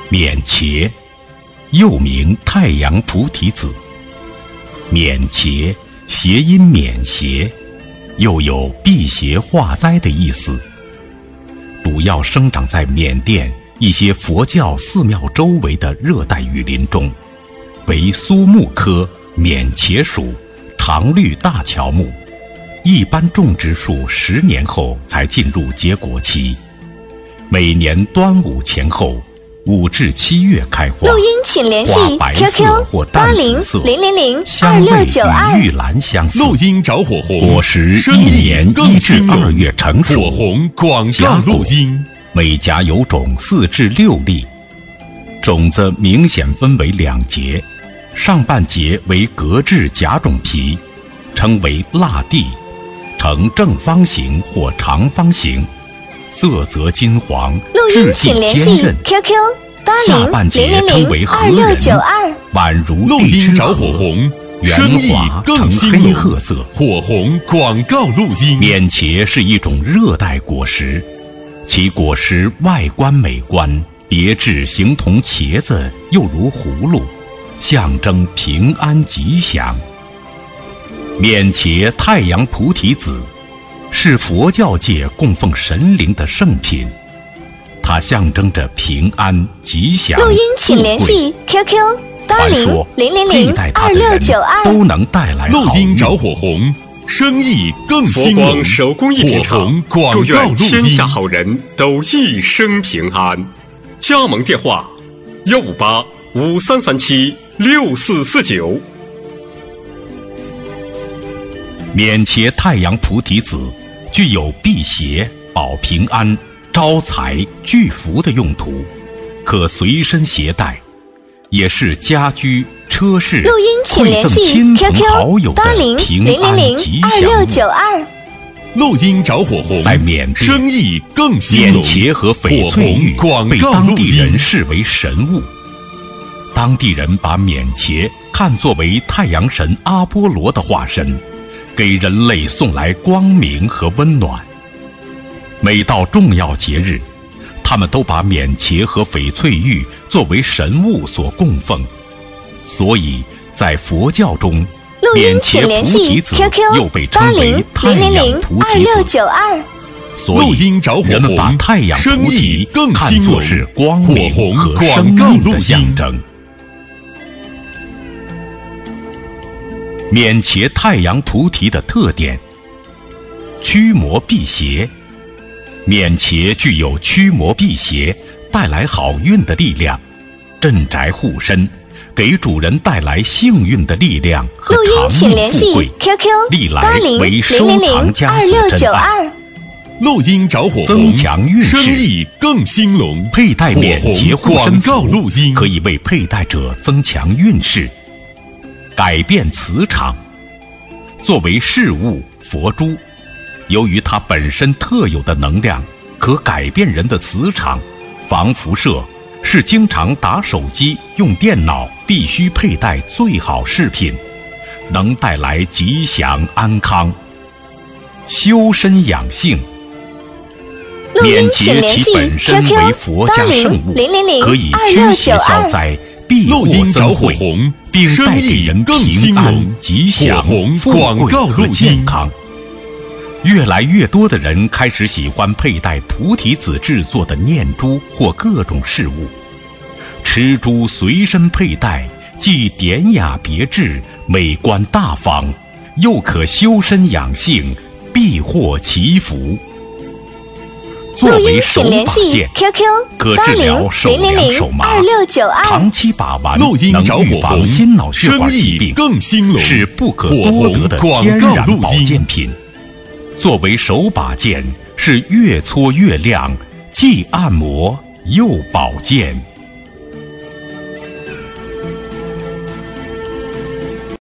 免茄，又名太阳菩提子。免茄谐音免邪，又有辟邪化灾的意思。主要生长在缅甸一些佛教寺庙周围的热带雨林中，为苏木科免茄属常绿大乔木，一般种植树10年后才进入结果期。每年端午前后5至7月开花， 录音请联系花白色 QQ 或淡紫色， 800000 香味与 2692 玉兰相似。 路金找火红， 果实生意 1年更 1至兴隆 2月成熟。 火红广告路金， 每荚有种4至6粒，种子明显分为2节，上半节为革质假种皮，称为蜡蒂，呈正方形或长方形，色泽金黄， 录音质地请联系坚韧。 QQ 下半节称为核仁， 8000002692。 宛如路荔枝金找火核， 红， 圆生意滑更呈黑兴隆褐色。 火红广告路金， 缅茄是一种热带果实，其果实外观美观，别致形同茄子，又如葫芦，象征平安吉祥。缅茄太阳菩提子是佛教界供奉神灵的圣品，它象征着平安吉祥。 录音请联系 QQ 传说佩戴它的人 8000002692。 都能带来好运。 路金找火红，生意更佛兴隆光。手工艺品火厂红广祝告路愿天金下好人都一生平安。加盟电话15853376449。 缅茄太阳菩提子具有辟邪、保平安、招财、聚福的用途，可随身携带，也是家居、车饰录音请馈赠联系亲朋 QQ 好友的平安吉祥物。 8000002692。 路金找火红， 在缅甸生意更兴缅隆。 茄和翡翠玉火红被广告路当地人金， 视为神物，当地人把缅茄看作为太阳神阿波罗的化身，给人类送来光明和温暖。每到重要节日，他们都把缅茄和翡翠玉作为神物所供奉，所以在佛教中， 录音缅请联茄菩提系子 QQ 又被称为太阳菩提子。 8000002692。 所以路金找火红， 人们把太阳生菩提意更看兴隆作是光明火红和广生告命的路金， 象征。缅茄太阳菩提的特点：驱魔辟邪。缅茄具有驱魔辟邪、带来好运的力量，镇宅护身，给主人带来幸运的力量和录音请长联系命富贵， QQ 历来为收藏家所珍爱。 8000002692。 路金找火红， 增强运势生意更兴隆。 佩戴缅茄护身火红广告路符金， 可以为佩戴者增强运势，改变磁场。作为饰物佛珠，由于它本身特有的能量，可改变人的磁场，防辐射，是经常打手机、用电脑必须佩戴最好饰品，能带来吉祥安康。修身养性。 录缅音请茄联系其本身 QQ 为佛家圣物， 800000 可以驱邪消灾、避路祸金找火增慧， 红， 并带生意给人更平安兴隆。 吉祥、 火红富广告贵和路金， 健康。越来越多的人开始喜欢佩戴菩提子制作的念珠或各种饰物，持珠随身佩戴，既典雅别致、美观大方，又可修身养性、避祸祈福。作录音为手请联系把件， QQ 可治疗手凉手麻、 8000002692。 长期把玩， 路金能预找火红， 防心脑血生管疾病， 意更兴隆。 是不可火多得的红广天告路然保健金， 品。作为手把件，是越搓越亮，既按摩又保健。